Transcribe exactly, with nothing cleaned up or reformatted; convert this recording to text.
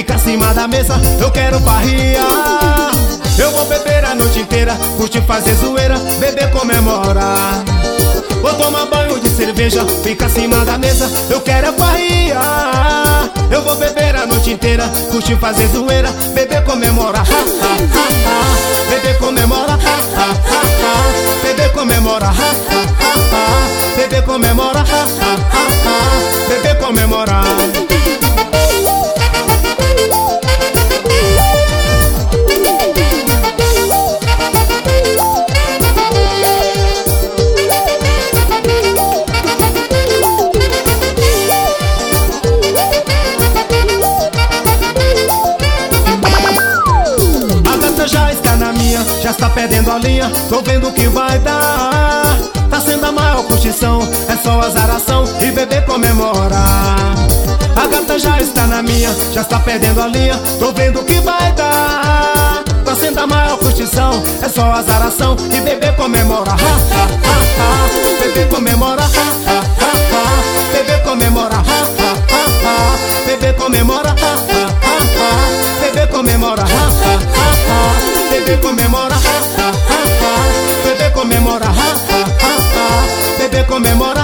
fica acima da mesa, eu quero farriar. Eu vou beber a noite inteira, curtir, fazer zoeira, beber, comemorar. Vou tomar banho de cerveja, fica acima da mesa, eu quero farriar. Eu vou beber a noite inteira, curtir, fazer zoeira, beber, comemorar. Ha, ha, ha, ha. Beber, comemorar. Ha, ha, ha, ha. Beber, comemorar. Ha, ha, ha, ha. Beber, comemorar. Ha, ha, ha, ha. Beber, comemorar. Já está perdendo a linha, tô vendo que vai dar. Tá sendo a maior curtição, é só azaração e beber, comemorar. A gata já está na minha, já está perdendo a linha, tô vendo que vai dar. Tá sendo a maior curtição, é só azaração e beber, comemorar. Ha, ha, ha, ha. Beber, comemorar. Ha, ha, ha, ha. Beber, comemorar. Ha, ha, ha, ha. Beber, comemorar. Ha, ha, ha, ha. Beber, comemorar. Ha, ha, ha, ha. Beber, comemorar. Ha, ha, ha, ha. Beber, comemorar. Ha, ha, ha, ha. Beber, comemorar.